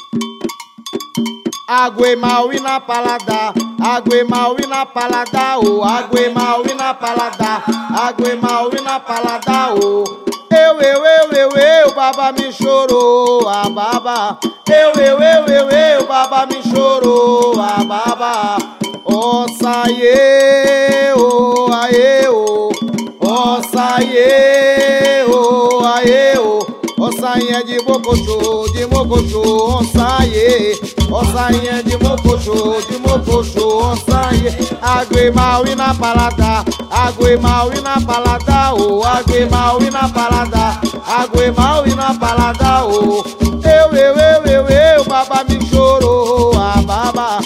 Água e mal e na paladar, água e mal e na paladar, oh, água e mal e na paladar, água e mal e na paladar, oh. Eu, baba me chorou, a baba. Eu, baba me chorou, a baba. Oh, saie, oh, aê, oh. Oh, saie, oh, aê, oh. Oh, sainha de mocochô, oh, saie. Oh, sainha de mocochô, oh, saie. Água e mal e na paladar, água e mal e na paladar, oh, água e mal e na paladar, água e mal e na paladar, oh. Eu, baba me chorou, a baba.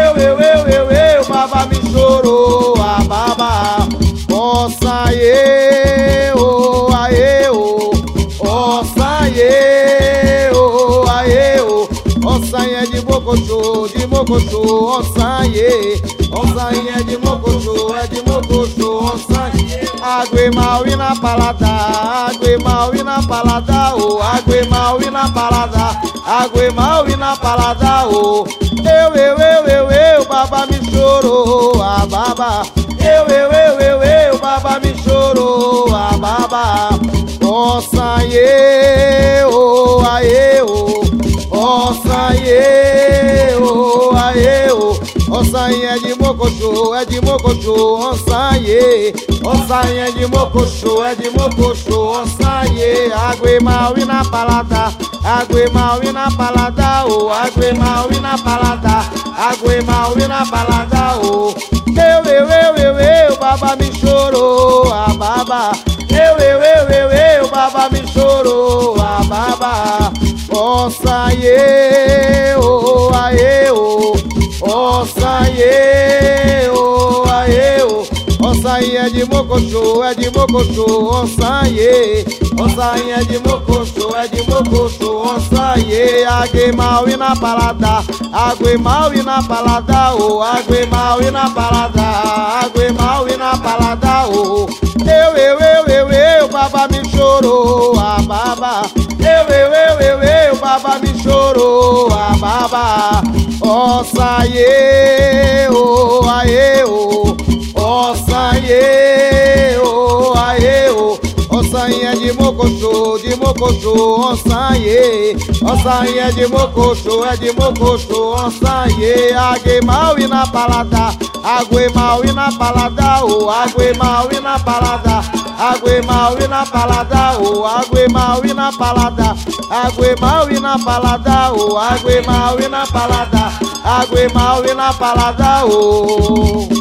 Eu, baba me chorou, a baba. Oh, saie, oh, aê, oh. Oh, saie, oh, aê, oh. Oh, sainha de mocochô, oh, saie. Oh, sainha de mocochô, oh, saie. Água e mal e na paladar, água e mal e na paladar, oh, água e mal e na paladar, água e mal e na paladar, oh. Eu, baba me chorou, a baba. Eu, baba me chorou, a baba. Oh, saie, oh, aê, oh. Oh, saie, oh, aê, oh. Oh, sainha de mocochô, oh, saie. Oh, sainha de mocochô, oh, saie. Água e mal e na paladar, água e mal e na paladar, oh, água e mal e na paladar, água e mal e na paladar, oh. Eu, baba me chorou, a baba. Eu, baba me chorou, a baba. Oh, saie, oh, aê, oh. Oh, saie, oh, aê, oh. Oh, sainha de mocochô, oh, saie. Oh, sainha de mocochô, oh, saie. Água e mal e na paladar, água e mal e na paladar, oh, água e mal e na paladar, água e mal e na paladar, oh. Eu, baba me chorou, a baba. Eu, baba me chorou, a baba. Oh, saie, oh, aê, oh. Oh, saie, oh, aê, oh. Oh, sainha de mocochô, oh, saie. Oh, sainha de mocochô, oh, saie. Água e mal e na paladar, água e mal e na paladar, oh, água e mal e na paladar, água e mal e na paladar, oh, água e mal e na paladar, água e mal e na paladar, oh, água e mal e na paladar, água e mal e na paladar, oh.